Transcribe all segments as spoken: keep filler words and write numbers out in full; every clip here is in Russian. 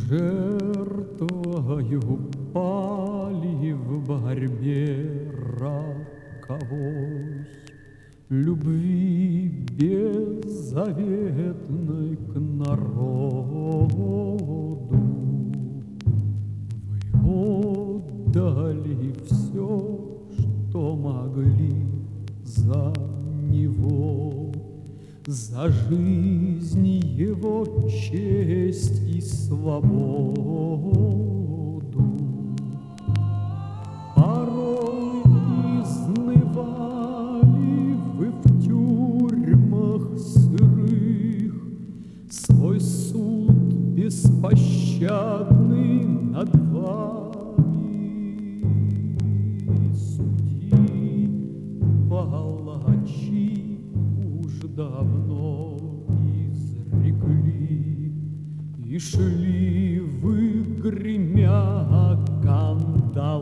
Жертвою пали в борьбе роковой любви беззаветной к народу. Вы отдали все, что могли за него, за жизнь его, честь и свободу. Порой изнывали вы в тюрьмах сырых, свой суд беспощадный над вами. Судьи, палачи уж давно изрекли, и шли вы, гремя кандалами.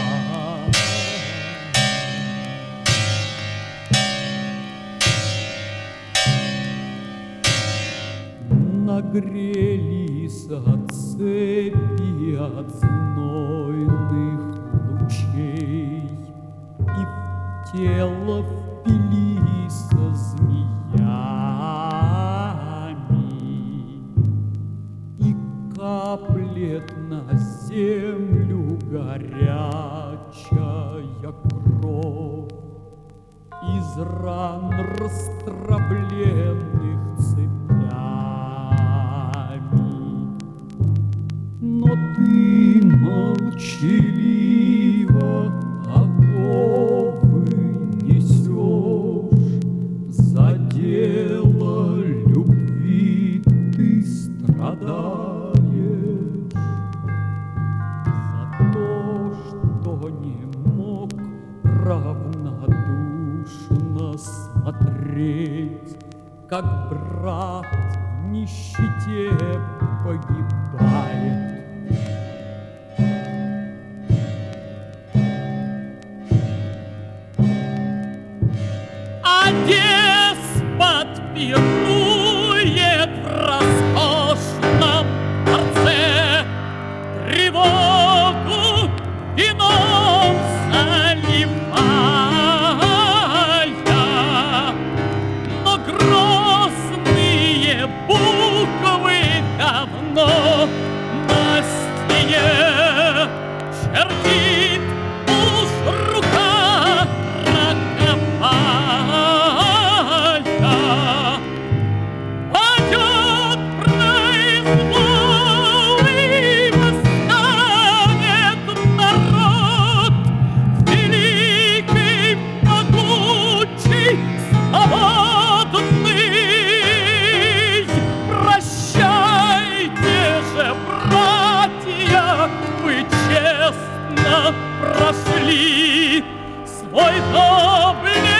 Нагрелись от цепи, от знойных лучей, и в тело впились змеями, и каплет на землю горячая кровь из ран растравленных цепями. Но ты молчаливо оковы несешь, за дело любви ты страдаешь, за то, что не мог равнодушно смотреть, как брат в нищете погибает. А деспот пирует в роскошном дворце, тревогу вином заливая, но грозные буквы давно на стене чертит уж рука роковая. Падет произвол, и восстанет народ, великий, могучий, свободный. Прощайте же, братья, вы честно прошли свой доблестный